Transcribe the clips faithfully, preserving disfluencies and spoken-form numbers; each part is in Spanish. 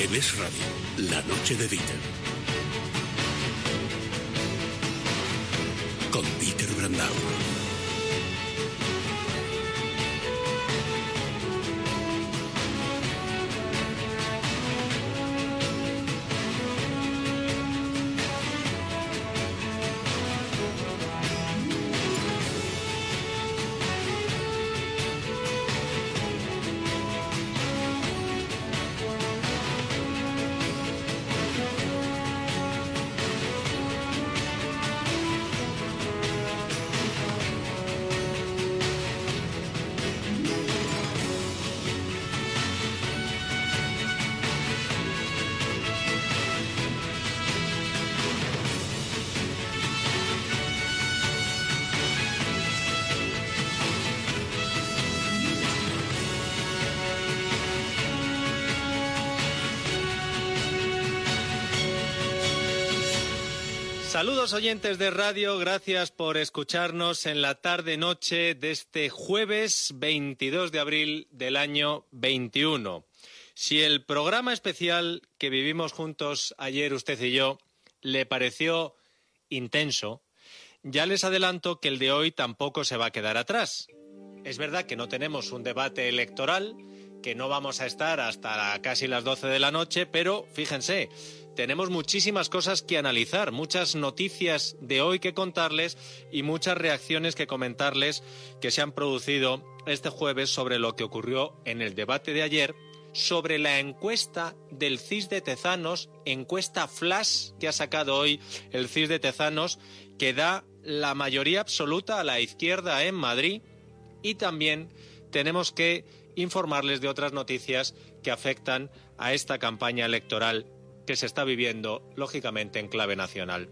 En Es Radio, la noche de Dieter. Con Dieter Brandau. Saludos oyentes de radio, gracias por escucharnos en la tarde-noche de este jueves veintidós de abril del año veintiuno. Si el programa especial que vivimos juntos ayer usted y yo le pareció intenso, ya les adelanto que el de hoy tampoco se va a quedar atrás. Es verdad que no tenemos un debate electoral, que no vamos a estar hasta casi las doce de la noche, pero fíjense, tenemos muchísimas cosas que analizar, muchas noticias de hoy que contarles y muchas reacciones que comentarles que se han producido este jueves sobre lo que ocurrió en el debate de ayer, sobre la encuesta del C I S de Tezanos, encuesta flash que ha sacado hoy el C I S de Tezanos, que da la mayoría absoluta a la izquierda en Madrid, y también tenemos que informarles de otras noticias que afectan a esta campaña electoral que se está viviendo, lógicamente, en clave nacional.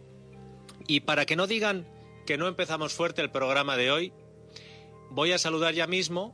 Y para que no digan que no empezamos fuerte el programa de hoy, voy a saludar ya mismo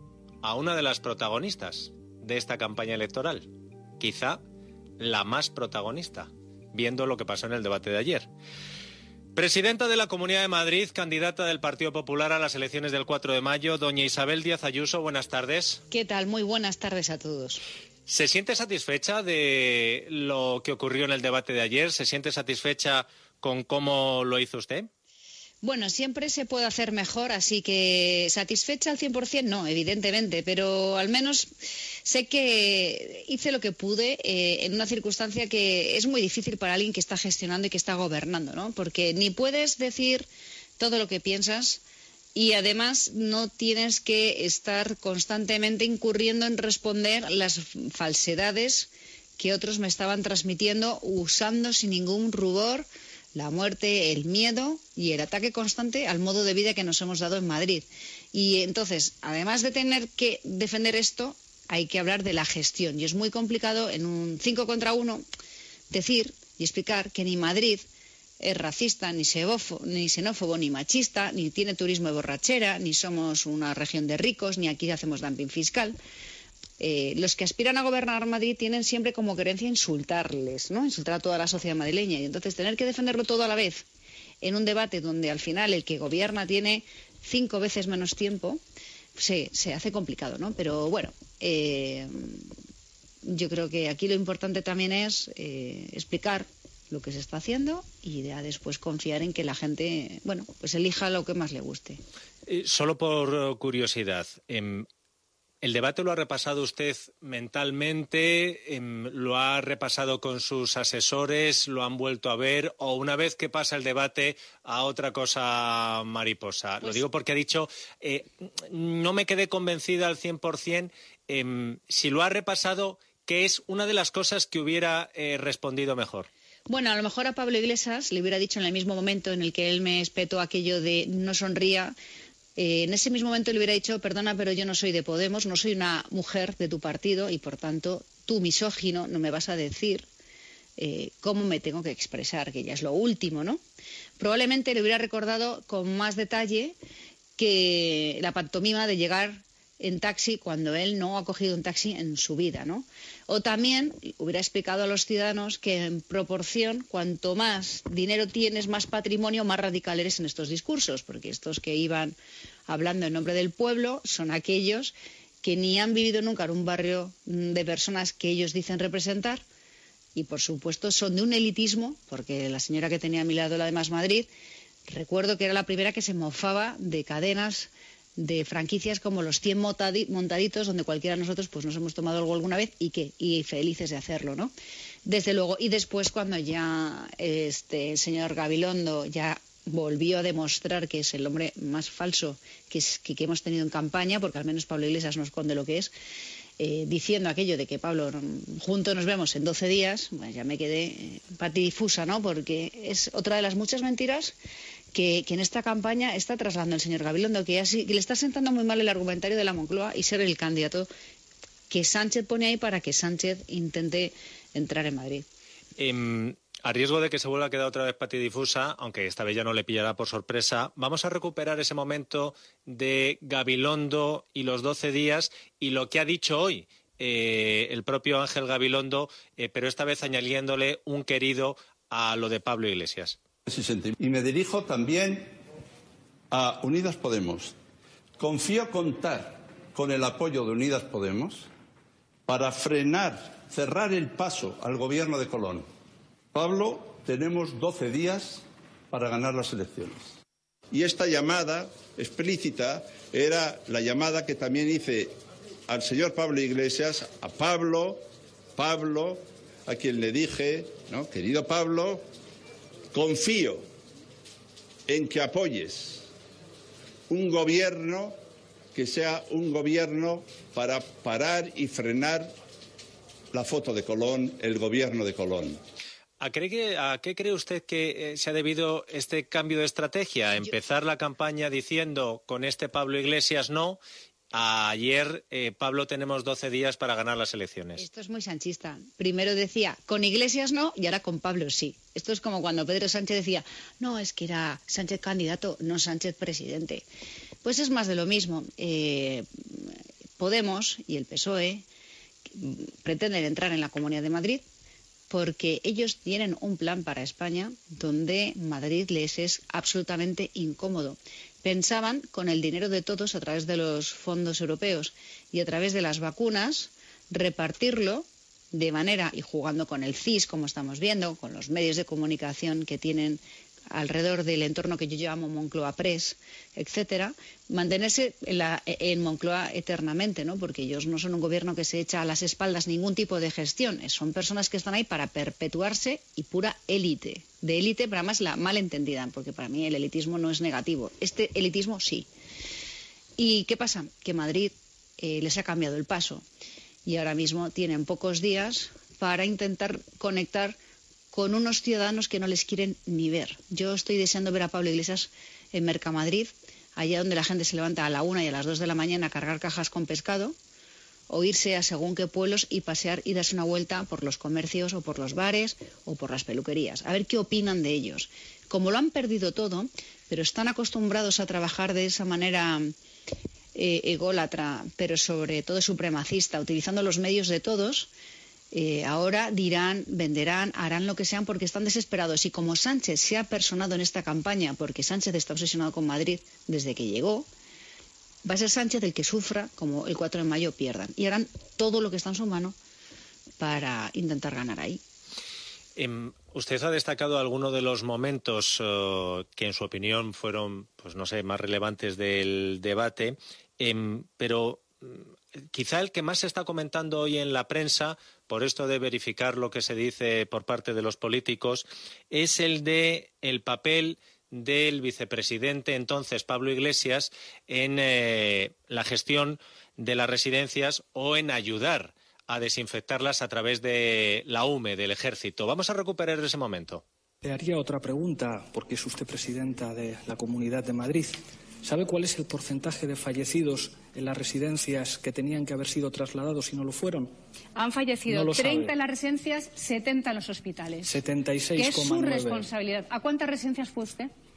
a una de las protagonistas de esta campaña electoral, quizá la más protagonista, viendo lo que pasó en el debate de ayer. Presidenta de la Comunidad de Madrid, candidata del Partido Popular a las elecciones del cuatro de mayo, doña Isabel Díaz Ayuso, buenas tardes. ¿Qué tal? Muy buenas tardes a todos. ¿Se siente satisfecha de lo que ocurrió en el debate de ayer? ¿Se siente satisfecha con cómo lo hizo usted? Bueno, siempre se puede hacer mejor, así que satisfecha al cien por cien no, evidentemente, pero al menos sé que hice lo que pude eh, en una circunstancia que es muy difícil para alguien que está gestionando y que está gobernando, ¿no? Porque ni puedes decir todo lo que piensas y además no tienes que estar constantemente incurriendo en responder las falsedades que otros me estaban transmitiendo usando sin ningún rubor la muerte, el miedo y el ataque constante al modo de vida que nos hemos dado en Madrid. Y entonces, además de tener que defender esto, hay que hablar de la gestión. Y es muy complicado en un cinco contra uno decir y explicar que ni Madrid es racista, ni xenófobo, ni xenófobo, ni machista, ni tiene turismo de borrachera, ni somos una región de ricos, ni aquí hacemos dumping fiscal. Eh, los que aspiran a gobernar Madrid tienen siempre como creencia insultarles, ¿no? Insultar a toda la sociedad madrileña. Y entonces tener que defenderlo todo a la vez en un debate donde al final el que gobierna tiene cinco veces menos tiempo, se, se hace complicado, ¿no? Pero bueno, eh, yo creo que aquí lo importante también es eh, explicar lo que se está haciendo y ya después confiar en que la gente, bueno, pues elija lo que más le guste. Eh, solo por curiosidad, eh, ¿el debate lo ha repasado usted mentalmente? Eh, ¿Lo ha repasado con sus asesores? ¿Lo han vuelto a ver? ¿O una vez que pasa el debate a otra cosa mariposa? Pues, lo digo porque ha dicho, eh, no me quedé convencida al cien por cien. Eh, si lo ha repasado, ¿qué es una de las cosas que hubiera eh, respondido mejor? Bueno, a lo mejor a Pablo Iglesias le hubiera dicho en el mismo momento en el que él me espetó aquello de no sonría, eh, en ese mismo momento le hubiera dicho, perdona, pero yo no soy de Podemos, no soy una mujer de tu partido y por tanto tú, misógino, no me vas a decir eh, cómo me tengo que expresar, que ya es lo último, ¿no? Probablemente le hubiera recordado con más detalle que la pantomima de llegar en taxi cuando él no ha cogido un taxi en su vida, ¿no? O también hubiera explicado a los ciudadanos que en proporción, cuanto más dinero tienes, más patrimonio, más radical eres en estos discursos, porque estos que iban hablando en nombre del pueblo son aquellos que ni han vivido nunca en un barrio de personas que ellos dicen representar y, por supuesto, son de un elitismo, porque la señora que tenía a mi lado, la de Más Madrid, recuerdo que era la primera que se mofaba de cadenas, de franquicias como los cien montaditos, donde cualquiera de nosotros pues nos hemos tomado algo alguna vez y qué, y felices de hacerlo, ¿no? Desde luego. Y después, cuando ya este el señor Gabilondo ya volvió a demostrar que es el hombre más falso que, es, que, que hemos tenido en campaña, porque al menos Pablo Iglesias nos esconde lo que es, eh, diciendo aquello de que Pablo, juntos nos vemos en doce días, pues ya me quedé eh, patidifusa, ¿no? Porque es otra de las muchas mentiras que, que en esta campaña está trasladando el señor Gabilondo, que, así, que le está sentando muy mal el argumentario de la Moncloa y ser el candidato que Sánchez pone ahí para que Sánchez intente entrar en Madrid. Eh... A riesgo de que se vuelva a quedar otra vez patidifusa, aunque esta vez ya no le pillará por sorpresa, vamos a recuperar ese momento de Gabilondo y los doce días y lo que ha dicho hoy eh, el propio Ángel Gabilondo, eh, pero esta vez añadiéndole un querido a lo de Pablo Iglesias. Y me dirijo también a Unidas Podemos. Confío contar con el apoyo de Unidas Podemos para frenar, cerrar el paso al gobierno de Colón. Pablo, tenemos doce días para ganar las elecciones. Y esta llamada explícita era la llamada que también hice al señor Pablo Iglesias, a Pablo, Pablo, a quien le dije, ¿no? Querido Pablo, confío en que apoyes un gobierno que sea un gobierno para parar y frenar la foto de Colón, el gobierno de Colón. ¿A, cree que, ¿A qué cree usted que eh, se ha debido este cambio de estrategia? Empezar la campaña diciendo con este Pablo Iglesias no. Ayer, eh, Pablo, tenemos doce días para ganar las elecciones. Esto es muy sanchista. Primero decía con Iglesias no y ahora con Pablo sí. Esto es como cuando Pedro Sánchez decía no, es que era Sánchez candidato, no Sánchez presidente. Pues es más de lo mismo. Eh, Podemos y el P S O E pretenden entrar en la Comunidad de Madrid porque ellos tienen un plan para España donde Madrid les es absolutamente incómodo. Pensaban, con el dinero de todos a través de los fondos europeos y a través de las vacunas, repartirlo de manera, y jugando con el C I S, como estamos viendo, con los medios de comunicación que tienen alrededor del entorno que yo llamo Moncloa Press, etcétera, mantenerse en, la, en Moncloa eternamente, ¿no? Porque ellos no son un gobierno que se echa a las espaldas ningún tipo de gestión, son personas que están ahí para perpetuarse y pura élite, de élite, pero además la mal entendida, porque para mí el elitismo no es negativo, este elitismo sí. ¿Y qué pasa? Que Madrid eh, les ha cambiado el paso y ahora mismo tienen pocos días para intentar conectar con unos ciudadanos que no les quieren ni ver. Yo estoy deseando ver a Pablo Iglesias en Mercamadrid, allá donde la gente se levanta a la una y a las dos de la mañana a cargar cajas con pescado, o irse a según qué pueblos y pasear y darse una vuelta por los comercios o por los bares o por las peluquerías, a ver qué opinan de ellos. Como lo han perdido todo, pero están acostumbrados a trabajar de esa manera eh, ególatra, pero sobre todo supremacista, utilizando los medios de todos, Eh, ahora dirán, venderán, harán lo que sean porque están desesperados. Y como Sánchez se ha personado en esta campaña, porque Sánchez está obsesionado con Madrid desde que llegó, va a ser Sánchez el que sufra, como el cuatro de mayo pierdan. Y harán todo lo que está en su mano para intentar ganar ahí. Eh, usted ha destacado algunos de los momentos uh, que en su opinión fueron, pues no sé, más relevantes del debate, eh, pero quizá el que más se está comentando hoy en la prensa, por esto de verificar lo que se dice por parte de los políticos, es el de el papel del vicepresidente entonces Pablo Iglesias en eh, la gestión de las residencias o en ayudar a desinfectarlas a través de la U M E, del Ejército. Vamos a recuperar ese momento. Le haría otra pregunta, porque es usted presidenta de la Comunidad de Madrid. ¿Sabe cuál es el porcentaje de fallecidos en las residencias que tenían que haber sido trasladados y no lo fueron? Han fallecido no treinta sabe. en las residencias, setenta en los hospitales. setenta y seis coma nueve. Que es su responsabilidad. ¿A cuántas residencias fue usted?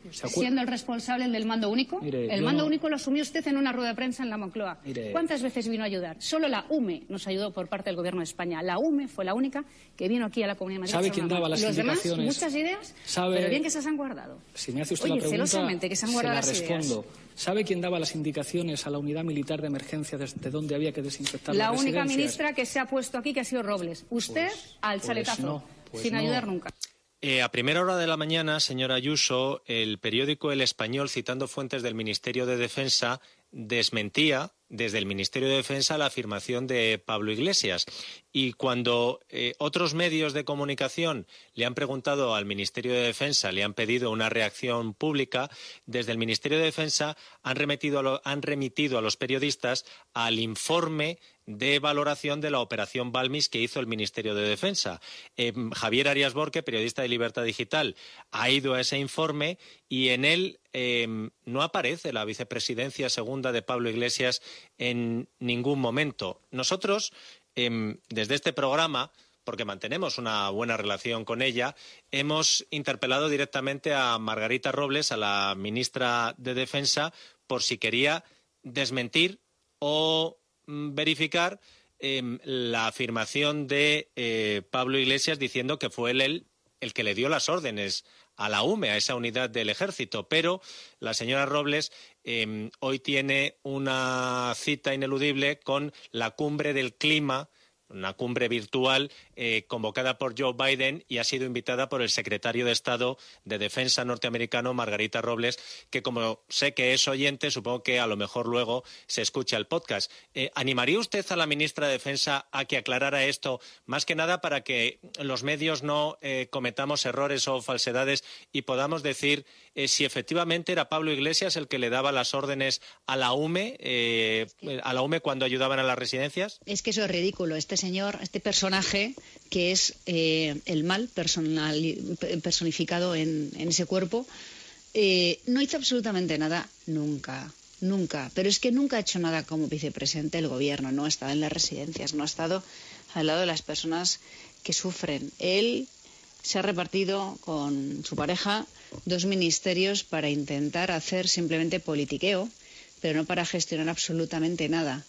siendo el responsable del mando único. Mire, el mando no... único lo asumió usted en una rueda de prensa en la Moncloa. Mire... ¿Cuántas veces vino a ayudar? Solo la U M E nos ayudó por parte del Gobierno de España. La U M E fue la única que vino aquí a la Comunidad de Madrid. ¿Sabe quién daba las Los indicaciones? Demás, muchas ideas, ¿Sabe... pero bien que se las han guardado. Si me hace usted Oye, la pregunta, celosamente que se han guardado se la las respondo. ideas. ¿Sabe quién daba las indicaciones a la unidad militar de emergencia desde dónde había que desinfectar la las única residencias? ministra que se ha puesto aquí, que ha sido Robles. Usted Pues, al pues chaletazo, no, pues sin no. ayudar nunca. Eh, a primera hora de la mañana, señora Ayuso, el periódico El Español, citando fuentes del Ministerio de Defensa, desmentía desde el Ministerio de Defensa la afirmación de Pablo Iglesias. Y cuando eh, otros medios de comunicación le han preguntado al Ministerio de Defensa, le han pedido una reacción pública, desde el Ministerio de Defensa han remitido a, lo, han remitido a los periodistas al informe de valoración de la operación Balmis que hizo el Ministerio de Defensa. Eh, Javier Arias Borque, periodista de Libertad Digital, ha ido a ese informe y en él eh, no aparece la vicepresidencia segunda de Pablo Iglesias en ningún momento. Nosotros, eh, desde este programa, porque mantenemos una buena relación con ella, hemos interpelado directamente a Margarita Robles, a la ministra de Defensa, por si quería desmentir o verificar eh, la afirmación de eh, Pablo Iglesias diciendo que fue él el, el que le dio las órdenes a la U M E, a esa unidad del ejército. Pero la señora Robles eh, hoy tiene una cita ineludible con la cumbre del clima, una cumbre virtual eh, convocada por Joe Biden y ha sido invitada por el secretario de Estado de Defensa norteamericano, Margarita Robles, que como sé que es oyente, supongo que a lo mejor luego se escucha el podcast. Eh, ¿Animaría usted a la ministra de Defensa a que aclarara esto, más que nada para que los medios no eh, cometamos errores o falsedades y podamos decir eh, si efectivamente era Pablo Iglesias el que le daba las órdenes a la U M E, eh, a la U M E cuando ayudaban a las residencias? Es que eso es ridículo. Este señor, este personaje que es eh, el mal personal, personificado en, en ese cuerpo, eh, no hizo absolutamente nada nunca, nunca. Pero es que nunca ha hecho nada como vicepresidente del gobierno, no ha estado en las residencias, no ha estado al lado de las personas que sufren. Él se ha repartido con su pareja dos ministerios para intentar hacer simplemente politiqueo, pero no para gestionar absolutamente nada.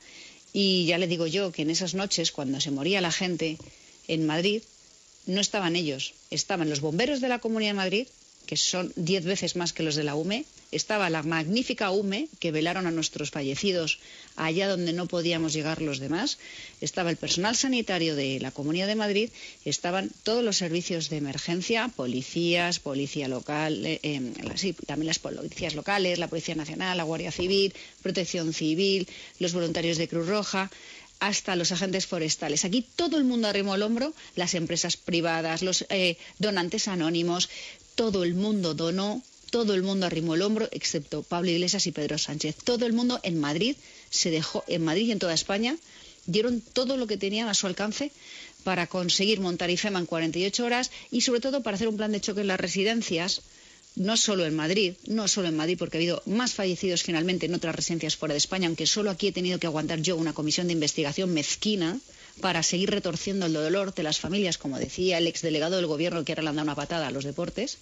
Y ya le digo yo que en esas noches, cuando se moría la gente en Madrid, no estaban ellos, estaban los bomberos de la Comunidad de Madrid, que son diez veces más que los de la U M E, estaba la magnífica U M E, que velaron a nuestros fallecidos allá donde no podíamos llegar los demás, estaba el personal sanitario de la Comunidad de Madrid, estaban todos los servicios de emergencia, policías, policía local, eh, eh, sí, también las policías locales, la Policía Nacional, la Guardia Civil, Protección Civil, los voluntarios de Cruz Roja, hasta los agentes forestales. Aquí todo el mundo arrimó el hombro, las empresas privadas, los eh, donantes anónimos, todo el mundo donó, todo el mundo arrimó el hombro, excepto Pablo Iglesias y Pedro Sánchez. Todo el mundo en Madrid se dejó, en Madrid y en toda España, dieron todo lo que tenían a su alcance para conseguir montar IFEMA en cuarenta y ocho horas y sobre todo para hacer un plan de choque en las residencias, no solo en Madrid, no solo en Madrid, porque ha habido más fallecidos finalmente en otras residencias fuera de España, aunque solo aquí he tenido que aguantar yo una comisión de investigación mezquina para seguir retorciendo el dolor de las familias, como decía el exdelegado del gobierno que ahora le han dado una patada a los deportes.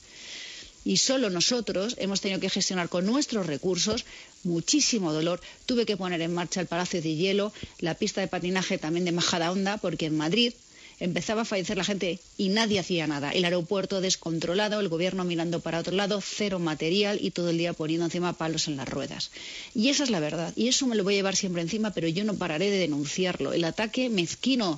Y solo nosotros hemos tenido que gestionar con nuestros recursos muchísimo dolor. Tuve que poner en marcha el Palacio de Hielo, la pista de patinaje también de Majadahonda, porque en Madrid empezaba a fallecer la gente y nadie hacía nada. El aeropuerto descontrolado, el gobierno mirando para otro lado, cero material y todo el día poniendo encima palos en las ruedas. Y esa es la verdad. Y eso me lo voy a llevar siempre encima, pero yo no pararé de denunciarlo. El ataque mezquino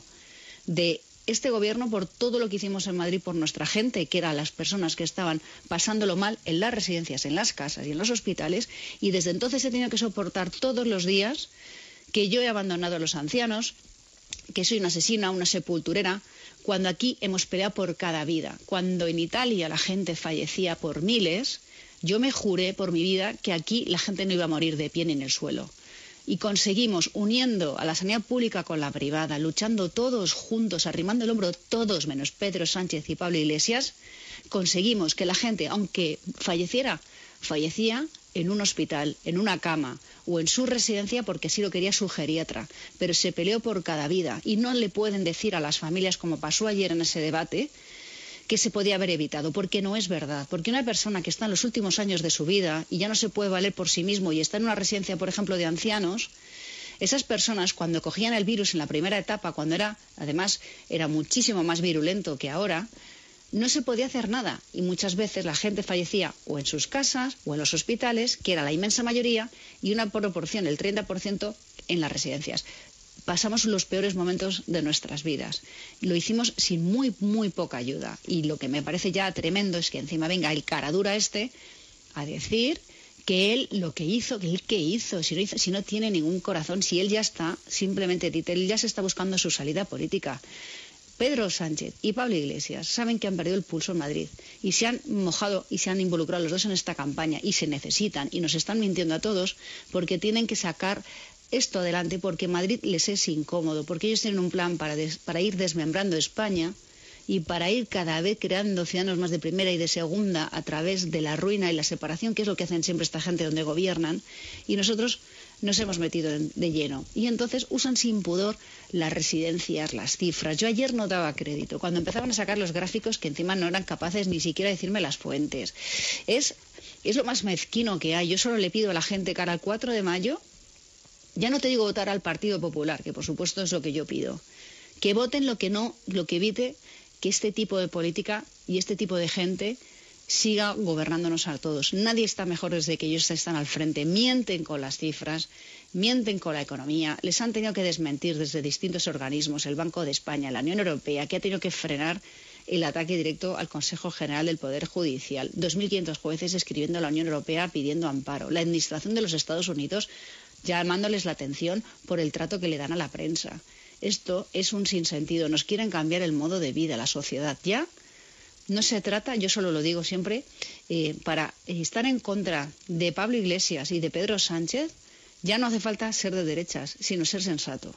de este gobierno por todo lo que hicimos en Madrid por nuestra gente, que eran las personas que estaban pasándolo mal en las residencias, en las casas y en los hospitales. Y desde entonces he tenido que soportar todos los días que yo he abandonado a los ancianos, que soy una asesina, una sepulturera, cuando aquí hemos peleado por cada vida. Cuando en Italia la gente fallecía por miles, yo me juré por mi vida que aquí la gente no iba a morir de pie ni en el suelo. Y conseguimos, uniendo a la sanidad pública con la privada, luchando todos juntos, arrimando el hombro todos, menos Pedro Sánchez y Pablo Iglesias, conseguimos que la gente, aunque falleciera, fallecía en un hospital, en una cama o en su residencia porque así lo quería su geriatra, pero se peleó por cada vida y no le pueden decir a las familias, como pasó ayer en ese debate, que se podía haber evitado, porque no es verdad. Porque una persona que está en los últimos años de su vida y ya no se puede valer por sí mismo y está en una residencia, por ejemplo, de ancianos, esas personas cuando cogían el virus en la primera etapa, cuando era, además, era muchísimo más virulento que ahora, no se podía hacer nada y muchas veces la gente fallecía o en sus casas o en los hospitales, que era la inmensa mayoría, y una proporción, el treinta por ciento, en las residencias. Pasamos los peores momentos de nuestras vidas. Lo hicimos sin muy, muy poca ayuda. Y lo que me parece ya tremendo es que encima venga el caradura este a decir que él lo que hizo, que él qué hizo, si no, hizo, si no tiene ningún corazón, si él ya está, simplemente, él ya se está buscando su salida política. Pedro Sánchez y Pablo Iglesias saben que han perdido el pulso en Madrid y se han mojado y se han involucrado los dos en esta campaña y se necesitan y nos están mintiendo a todos porque tienen que sacar esto adelante, porque Madrid les es incómodo, porque ellos tienen un plan para, des, para ir desmembrando España y para ir cada vez creando ciudadanos más de primera y de segunda a través de la ruina y la separación, que es lo que hacen siempre esta gente donde gobiernan, y nosotros nos hemos metido de lleno. Y entonces usan sin pudor las residencias, las cifras. Yo ayer no daba crédito, cuando empezaban a sacar los gráficos que encima no eran capaces ni siquiera de decirme las fuentes. Es, es lo más mezquino que hay. Yo solo le pido a la gente cara al cuatro de mayo, ya no te digo votar al Partido Popular, que por supuesto es lo que yo pido, que voten lo que no, lo que evite que este tipo de política y este tipo de gente siga gobernándonos a todos. Nadie está mejor desde que ellos están al frente. Mienten con las cifras, mienten con la economía. Les han tenido que desmentir desde distintos organismos, el Banco de España, la Unión Europea, que ha tenido que frenar el ataque directo al Consejo General del Poder Judicial. dos mil quinientos jueces escribiendo a la Unión Europea pidiendo amparo. La administración de los Estados Unidos llamándoles la atención por el trato que le dan a la prensa. Esto es un sinsentido. Nos quieren cambiar el modo de vida, la sociedad. Ya no se trata, yo solo lo digo siempre, eh, para estar en contra de Pablo Iglesias y de Pedro Sánchez, ya no hace falta ser de derechas, sino ser sensato.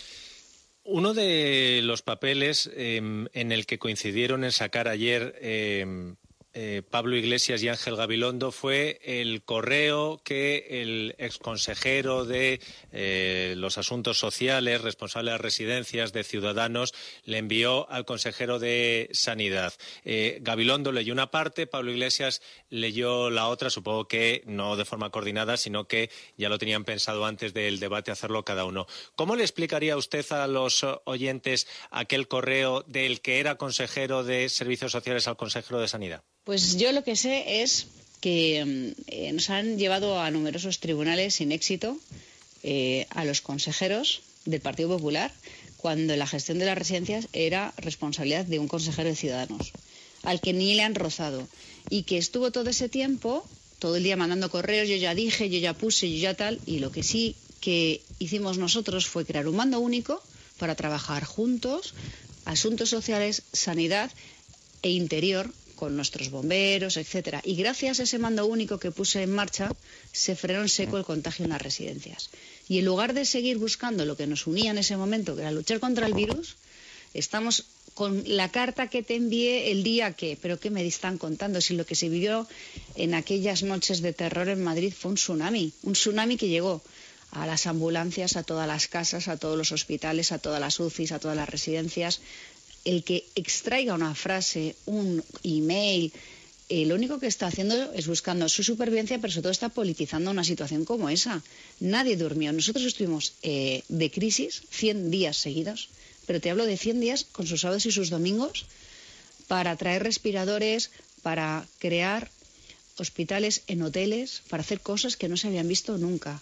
Uno de los papeles eh, en el que coincidieron en sacar ayer eh, eh, Pablo Iglesias y Ángel Gabilondo fue el correo que el exconsejero de eh, los asuntos sociales, responsable de las residencias de Ciudadanos, le envió al consejero de Sanidad. Eh, Gabilondo leyó una parte, Pablo Iglesias leyó la otra, supongo que no de forma coordinada, sino que ya lo tenían pensado antes del debate hacerlo cada uno. ¿Cómo le explicaría usted a los oyentes aquel correo del que era consejero de Servicios Sociales al consejero de Sanidad? Pues yo lo que sé es que eh, nos han llevado a numerosos tribunales sin éxito eh, a los consejeros del Partido Popular cuando la gestión de las residencias era responsabilidad de un consejero de Ciudadanos, al que ni le han rozado y que estuvo todo ese tiempo, todo el día mandando correos, yo ya dije, yo ya puse, yo ya tal, y lo que sí que hicimos nosotros fue crear un mando único para trabajar juntos, asuntos sociales, sanidad e interior, con nuestros bomberos, etcétera. Y gracias a ese mando único que puse en marcha, se frenó en seco el contagio en las residencias. Y en lugar de seguir buscando lo que nos unía en ese momento, que era luchar contra el virus, estamos con la carta que te envié el día que, pero ¿qué me están contando? Si lo que se vivió en aquellas noches de terror en Madrid fue un tsunami, un tsunami que llegó a las ambulancias, a todas las casas, a todos los hospitales, a todas las U C Is, a todas las residencias. El que extraiga una frase, un email, eh, lo único que está haciendo es buscando su supervivencia, pero sobre todo está politizando una situación como esa. Nadie durmió. Nosotros estuvimos eh, de crisis cien días seguidos, pero te hablo de cien días con sus sábados y sus domingos para traer respiradores, para crear hospitales en hoteles, para hacer cosas que no se habían visto nunca.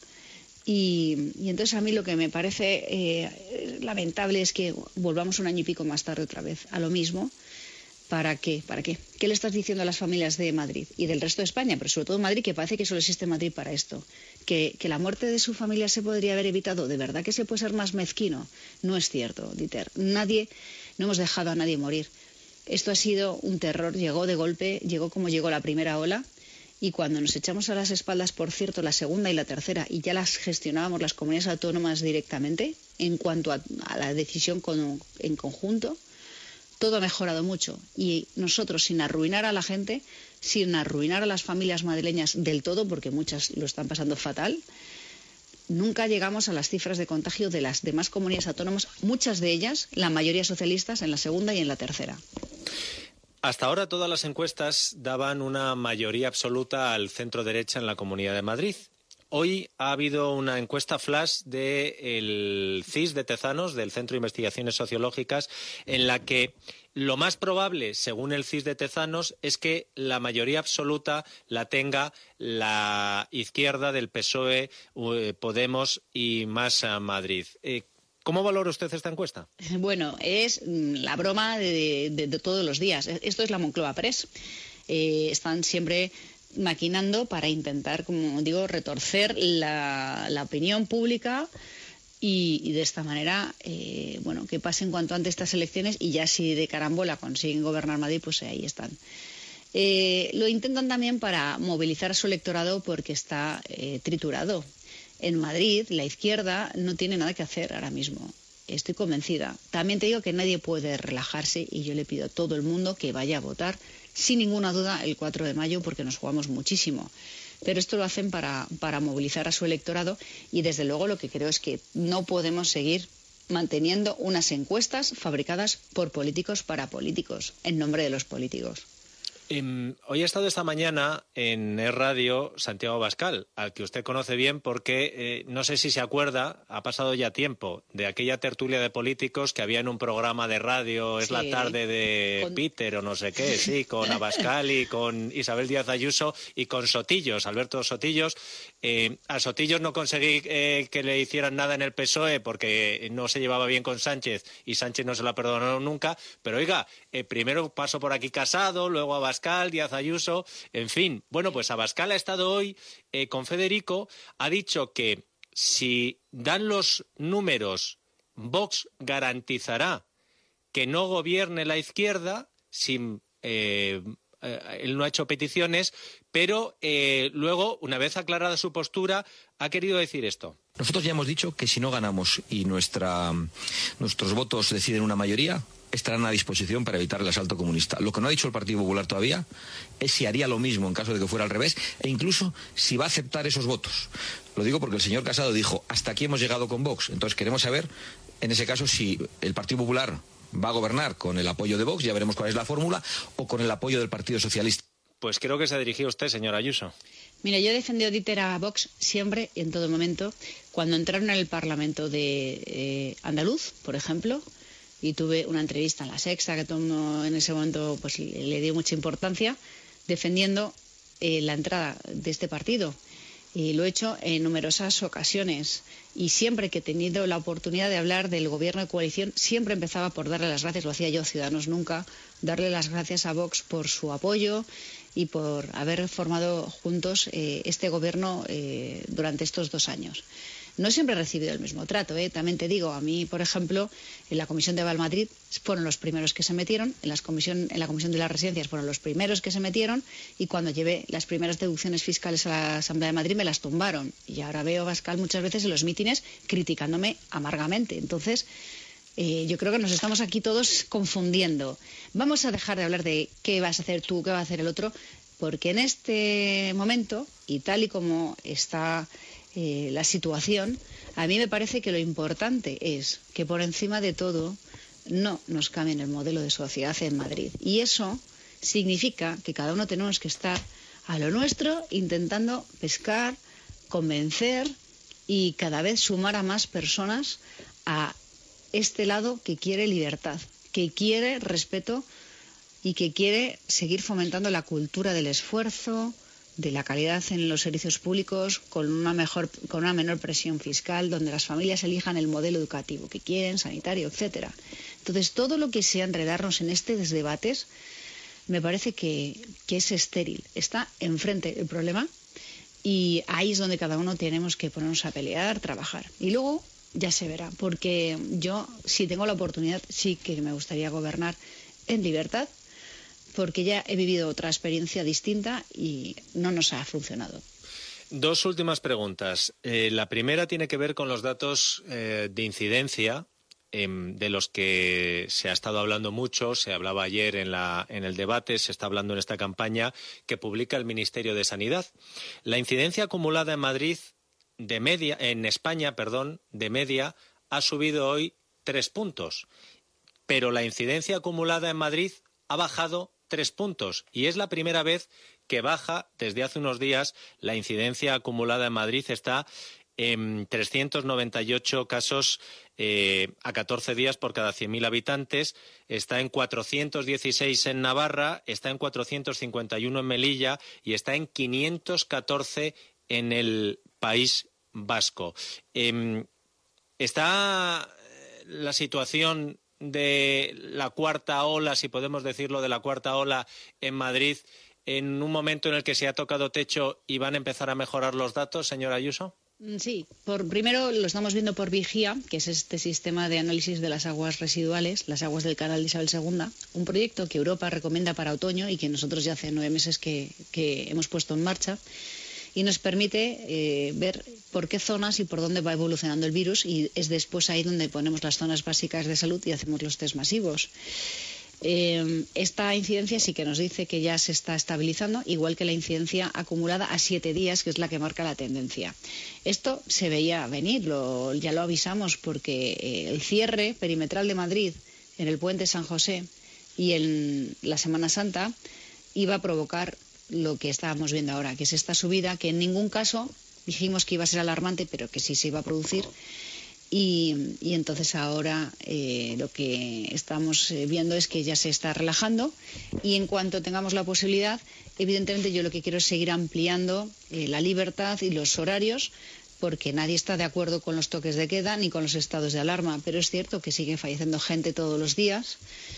Y, y entonces a mí lo que me parece eh, lamentable es que volvamos un año y pico más tarde otra vez a lo mismo. ¿Para qué? ¿Para qué? ¿Qué le estás diciendo a las familias de Madrid y del resto de España, pero sobre todo Madrid, que parece que solo existe Madrid para esto? ¿Que, que la muerte de su familia se podría haber evitado? ¿De verdad que se puede ser más mezquino? No es cierto, Dieter. Nadie, no hemos dejado a nadie morir. Esto ha sido un terror, llegó de golpe, llegó como llegó la primera ola. Y cuando nos echamos a las espaldas, por cierto, la segunda y la tercera, y ya las gestionábamos las comunidades autónomas directamente, en cuanto a, a la decisión con, en conjunto, todo ha mejorado mucho. Y nosotros, sin arruinar a la gente, sin arruinar a las familias madrileñas del todo, porque muchas lo están pasando fatal, nunca llegamos a las cifras de contagio de las demás comunidades autónomas, muchas de ellas, la mayoría socialistas, en la segunda y en la tercera. Hasta ahora todas las encuestas daban una mayoría absoluta al centro derecha en la Comunidad de Madrid. Hoy ha habido una encuesta flash del C I S de Tezanos, del Centro de Investigaciones Sociológicas, en la que lo más probable, según el C I S de Tezanos, es que la mayoría absoluta la tenga la izquierda del P S O E, Podemos y Más Madrid. Eh, ¿Cómo valora usted esta encuesta? Bueno, es la broma de, de, de todos los días. Esto es la Moncloa Press. Eh, están siempre maquinando para intentar, como digo, retorcer la, la opinión pública y, y de esta manera, eh, bueno, que pasen cuanto antes estas elecciones y ya si de carambola consiguen gobernar Madrid, pues ahí están. Eh, lo intentan también para movilizar a su electorado porque está eh, triturado. En Madrid, la izquierda no tiene nada que hacer ahora mismo. Estoy convencida. También te digo que nadie puede relajarse y yo le pido a todo el mundo que vaya a votar sin ninguna duda el cuatro de mayo porque nos jugamos muchísimo. Pero esto lo hacen para, para movilizar a su electorado y desde luego lo que creo es que no podemos seguir manteniendo unas encuestas fabricadas por políticos para políticos, en nombre de los políticos. Eh, hoy ha estado esta mañana en Es Radio Santiago Abascal, al que usted conoce bien porque, eh, no sé si se acuerda, ha pasado ya tiempo, de aquella tertulia de políticos que había en un programa de radio, Es sí. la tarde de con... Peter o no sé qué, sí, con Abascal y con Isabel Díaz Ayuso y con Sotillos, Alberto Sotillos. Eh, a Sotillos no conseguí eh, que le hicieran nada en el P S O E porque no se llevaba bien con Sánchez y Sánchez no se la perdonó nunca, pero oiga, eh, primero pasó por aquí Casado, luego Abascal, Díaz Ayuso, en fin. Bueno, pues Abascal ha estado hoy eh, con Federico, ha dicho que si dan los números, Vox garantizará que no gobierne la izquierda sin... Eh, él no ha hecho peticiones, pero eh, luego, una vez aclarada su postura, ha querido decir esto. Nosotros ya hemos dicho que si no ganamos y nuestra, nuestros votos deciden una mayoría, estarán a disposición para evitar el asalto comunista. Lo que no ha dicho el Partido Popular todavía es si haría lo mismo en caso de que fuera al revés e incluso si va a aceptar esos votos. Lo digo porque el señor Casado dijo, hasta aquí hemos llegado con Vox. Entonces queremos saber, en ese caso, si el Partido Popular va a gobernar con el apoyo de Vox, ya veremos cuál es la fórmula, o con el apoyo del Partido Socialista. Pues creo que se dirigía a usted, señora Ayuso. Mira, yo he defendido Dieter a Vox siempre y en todo momento. Cuando entraron en el Parlamento de eh, andaluz, por ejemplo, y tuve una entrevista en La Sexta, que todo el mundo en ese momento pues, le, le dio mucha importancia, defendiendo eh, la entrada de este partido. Y lo he hecho en numerosas ocasiones. Y siempre que he tenido la oportunidad de hablar del gobierno de coalición, siempre empezaba por darle las gracias, lo hacía yo, Ciudadanos nunca, darle las gracias a Vox por su apoyo y por haber formado juntos eh, este gobierno eh, durante estos dos años. No siempre he recibido el mismo trato, ¿eh? También te digo, a mí, por ejemplo, en la Comisión de Valmadrid fueron los primeros que se metieron, en, las comisión, en la Comisión de las Residencias fueron los primeros que se metieron y cuando llevé las primeras deducciones fiscales a la Asamblea de Madrid me las tumbaron. Y ahora veo a Abascal muchas veces en los mítines criticándome amargamente. Entonces, eh, yo creo que nos estamos aquí todos confundiendo. Vamos a dejar de hablar de qué vas a hacer tú, qué va a hacer el otro, porque en este momento, y tal y como está... Eh, la situación, a mí me parece que lo importante es que por encima de todo no nos cambien el modelo de sociedad en Madrid. Y eso significa que cada uno tenemos que estar a lo nuestro intentando pescar, convencer y cada vez sumar a más personas a este lado que quiere libertad, que quiere respeto y que quiere seguir fomentando la cultura del esfuerzo, de la calidad en los servicios públicos, con una mejor, con una menor presión fiscal, donde las familias elijan el modelo educativo que quieren, sanitario, etcétera. Entonces, todo lo que sea enredarnos en estos debates me parece que, que es estéril. Está enfrente el problema y ahí es donde cada uno tenemos que ponernos a pelear, trabajar. Y luego ya se verá, porque yo, si tengo la oportunidad, sí que me gustaría gobernar en libertad, porque ya he vivido otra experiencia distinta y no nos ha funcionado. Dos últimas preguntas. Eh, la primera tiene que ver con los datos eh, de incidencia eh, de los que se ha estado hablando mucho. Se hablaba ayer en, la, en el debate, se está hablando en esta campaña que publica el Ministerio de Sanidad. La incidencia acumulada en Madrid, de media, en España, perdón, de media, ha subido hoy tres puntos. Pero la incidencia acumulada en Madrid ha bajado tres puntos y es la primera vez que baja desde hace unos días. La incidencia acumulada en Madrid está en trescientos noventa y ocho casos eh, a catorce días por cada cien mil habitantes, está en cuatrocientos dieciséis en Navarra, está en cuatrocientos cincuenta y uno en Melilla y está en quinientos catorce en el País Vasco. Eh, ¿Está la situación de la cuarta ola, si podemos decirlo, de la cuarta ola en Madrid en un momento en el que se ha tocado techo y van a empezar a mejorar los datos, señora Ayuso? Sí, por, primero lo estamos viendo por Vigía, que es este sistema de análisis de las aguas residuales, las aguas del canal de Isabel segunda, un proyecto que Europa recomienda para otoño y que nosotros ya hace nueve meses que, que hemos puesto en marcha y nos permite eh, ver por qué zonas y por dónde va evolucionando el virus y es después ahí donde ponemos las zonas básicas de salud y hacemos los test masivos. Eh, esta incidencia sí que nos dice que ya se está estabilizando, igual que la incidencia acumulada a siete días, que es la que marca la tendencia. Esto se veía venir, lo, ya lo avisamos, porque eh, el cierre perimetral de Madrid en el puente San José y en la Semana Santa iba a provocar lo que estábamos viendo ahora, que es esta subida, que en ningún caso dijimos que iba a ser alarmante, pero que sí se iba a producir. Y, y entonces ahora eh, lo que estamos viendo es que ya se está relajando y en cuanto tengamos la posibilidad, evidentemente yo lo que quiero es seguir ampliando eh, la libertad y los horarios porque nadie está de acuerdo con los toques de queda ni con los estados de alarma, pero es cierto que sigue falleciendo gente todos los días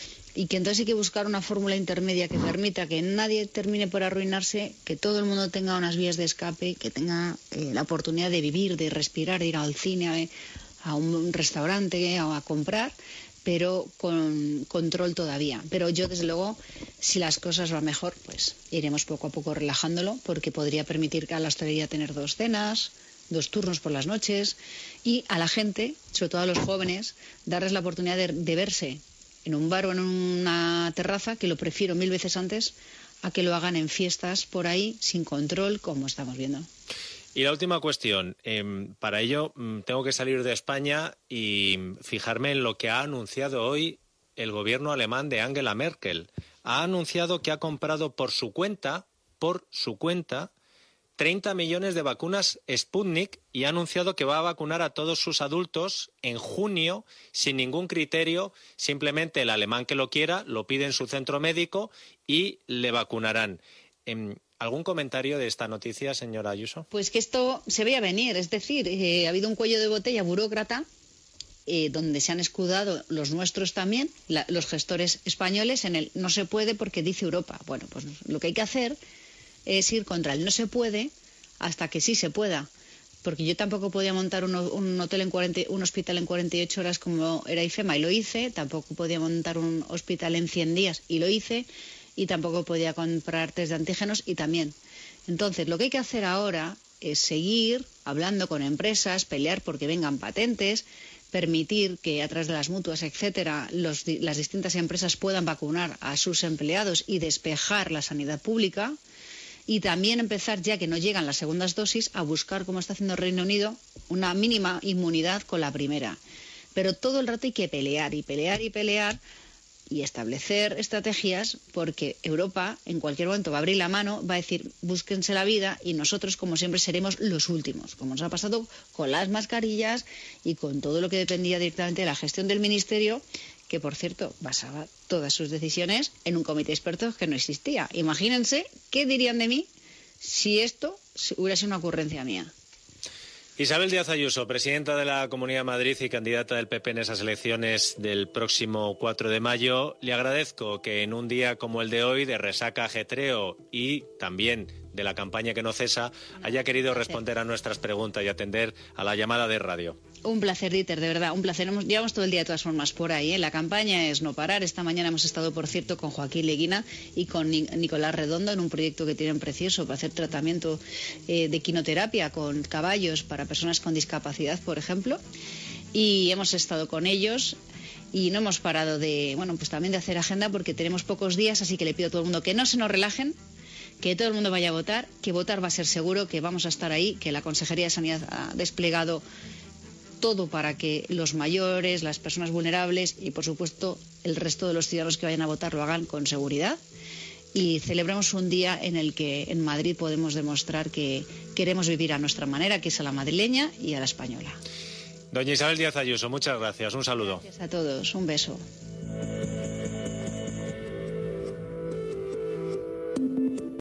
y que entonces hay que buscar una fórmula intermedia que permita que nadie termine por arruinarse, que todo el mundo tenga unas vías de escape, que tenga eh, la oportunidad de vivir, de respirar, de ir al cine, eh, a un restaurante o a comprar, pero con control todavía. Pero yo, desde luego, si las cosas van mejor, pues iremos poco a poco relajándolo, porque podría permitir a la hostelería tener dos cenas, dos turnos por las noches, y a la gente, sobre todo a los jóvenes, darles la oportunidad de, de verse en un bar o en una terraza, que lo prefiero mil veces antes a que lo hagan en fiestas por ahí, sin control, como estamos viendo. Y la última cuestión. Eh, para ello mm, tengo que salir de España y fijarme en lo que ha anunciado hoy el gobierno alemán de Angela Merkel. Ha anunciado que ha comprado por su cuenta, por su cuenta, treinta millones de vacunas Sputnik y ha anunciado que va a vacunar a todos sus adultos en junio sin ningún criterio. Simplemente el alemán que lo quiera lo pide en su centro médico y le vacunarán. Eh, ¿Algún comentario de esta noticia, señora Ayuso? Pues que esto se veía venir, es decir, eh, ha habido un cuello de botella burócrata eh, donde se han escudado los nuestros también, la, los gestores españoles, en el no se puede porque dice Europa. Bueno, pues lo que hay que hacer es ir contra el no se puede hasta que sí se pueda. Porque yo tampoco podía montar un, un hotel en cuarenta, un hospital en cuarenta y ocho horas como era IFEMA y lo hice, tampoco podía montar un hospital en cien días y lo hice, y tampoco podía comprar test de antígenos y también. Entonces, lo que hay que hacer ahora es seguir hablando con empresas, pelear porque vengan patentes, permitir que a través de las mutuas, etcétera, los, las distintas empresas puedan vacunar a sus empleados y despejar la sanidad pública y también empezar, ya que no llegan las segundas dosis, a buscar, como está haciendo el Reino Unido, una mínima inmunidad con la primera. Pero todo el rato hay que pelear y pelear y pelear y establecer estrategias porque Europa en cualquier momento va a abrir la mano, va a decir búsquense la vida y nosotros como siempre seremos los últimos, como nos ha pasado con las mascarillas y con todo lo que dependía directamente de la gestión del Ministerio, que por cierto basaba todas sus decisiones en un comité de expertos que no existía. Imagínense qué dirían de mí si esto hubiera sido una ocurrencia mía. Isabel Díaz Ayuso, presidenta de la Comunidad de Madrid y candidata del P P en esas elecciones del próximo cuatro de mayo, le agradezco que en un día como el de hoy, de resaca, ajetreo y también de la campaña que no cesa, haya querido responder a nuestras preguntas y atender a la llamada de radio. Un placer, Dieter, de verdad, un placer. Hemos, llevamos todo el día de todas formas por ahí, ¿eh? La campaña es no parar. Esta mañana hemos estado, por cierto, con Joaquín Leguina y con Ni Nicolás Redondo en un proyecto que tienen precioso para hacer tratamiento eh, de quinoterapia con caballos para personas con discapacidad, por ejemplo. Y hemos estado con ellos y no hemos parado de, bueno, pues también de hacer agenda porque tenemos pocos días, así que le pido a todo el mundo que no se nos relajen, que todo el mundo vaya a votar, que votar va a ser seguro, que vamos a estar ahí, que la Consejería de Sanidad ha desplegado todo para que los mayores, las personas vulnerables y, por supuesto, el resto de los ciudadanos que vayan a votar lo hagan con seguridad y celebremos un día en el que en Madrid podemos demostrar que queremos vivir a nuestra manera, que es a la madrileña y a la española. Doña Isabel Díaz Ayuso, muchas gracias. Un saludo. Gracias a todos. Un beso.